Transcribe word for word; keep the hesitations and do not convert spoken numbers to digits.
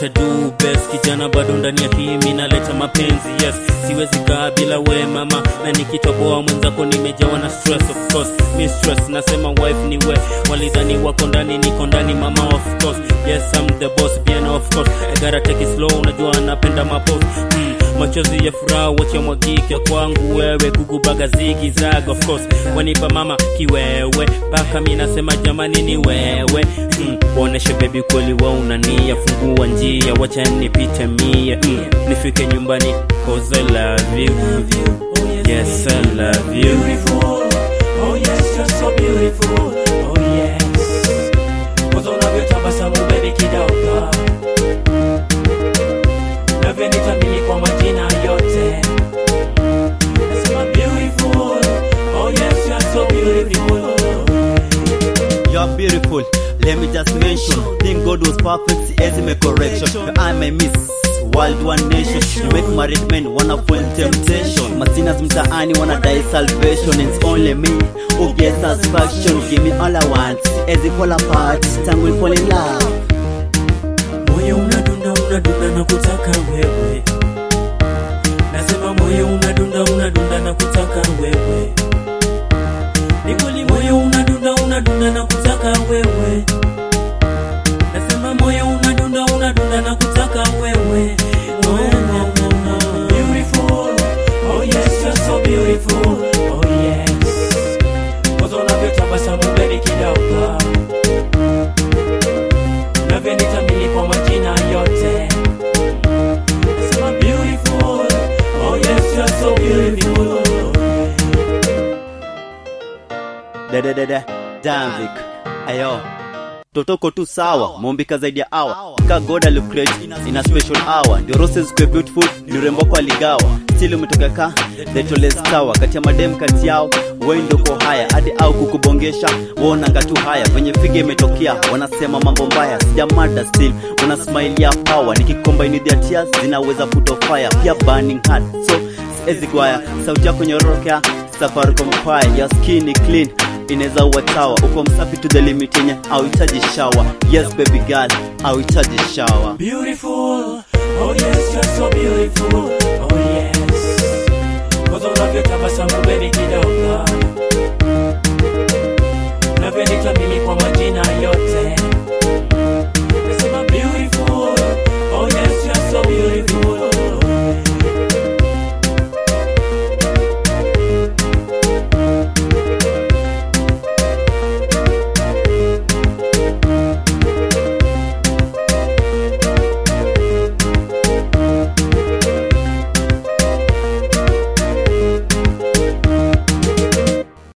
what I do best. Kijana bado ndani ya hii naleta mapenzi, yes. Siwezi kaa bila we mama, na nikitoboa mwenzako nimejawa na stress. Of course mistress, nasema wife ni we, walidhani wako ndani niko ndani mama. Of course yes I'm the boss, bien of course I gotta take it slow, unajua napenda mapost. hmm. Machozi ya furaha wacha mwagike kwangu wewe, kukubaga zigi zaga. Of course wanipa mama kiwewe, baka mimi nasema jamani ni wewe. hmm. Onesha baby kweli wewe unania, fungua njia wacha nipite mia. hmm. Nifike nyumbani cause I love you, yes I love you. Beautiful, oh yes you're so beautiful, oh yes. Cause all of your tabasamu baby kidogo, love nitamini kwa majina yote. Nasema beautiful, oh yes you're so beautiful. You're beautiful, let me just mention, think God was perfect, as make correction. I may miss world one nation, you make married men wanna full temptation. Masinas mtaani wanna die salvation. It's only me who gets satisfaction. Give me all I want, as if fall apart, time will fall in love. Moyo unadunda unadunda na kutaka wewe, nasema moyo unadunda unadunda na kutaka wewe. Ni kweli moyo unadunda unadunda na kutaka wewe, nasema moyo unadunda unadunda na kutaka wewe. No, no, no, no. Beautiful, oh yes you're so beautiful, oh yes. Cause all of your tabasamu baby kidogo, love nitamini kwa majina yote. Nasema beautiful, oh yes you're so beautiful. Dede dede Danvik, ayo totoko tu sawa, mombika zaidi ya hour. Ka God alicreate in a special hour. The roses were beautiful, ni rembo kwa ligawa. Still umetoka ka the tallest tower. Kati ya madem kati yao, wewe ndio kwa haya. Hadi au kukubongesha, waona ngatu haya. Venye fige imetokea, wanasema mambo mbaya. Sija mada still, wana smile ya power. Nikicombine their tears, zinaweza put on fire. Pia burning heart, so siwezi kwaya. Sauti yako nyorokea, Safaricom Choir. Your skin is clean, ineza uwatawa. Uko msafi to the limit yenye hauhitaji shower. Yes baby girl, hauhitaji shower. Beautiful, oh yes you're so beautiful, oh yes.